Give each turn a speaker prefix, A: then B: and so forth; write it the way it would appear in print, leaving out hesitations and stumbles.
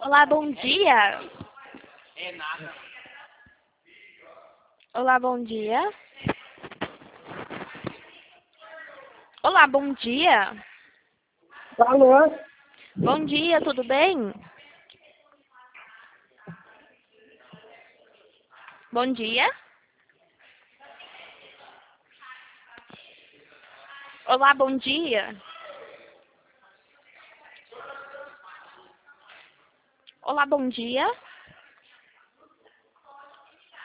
A: Olá, bom dia. Olá, bom dia. Olá, bom dia.
B: Alô?
A: Bom dia, tudo bem? Bom dia. Olá, bom dia. Olá, bom dia.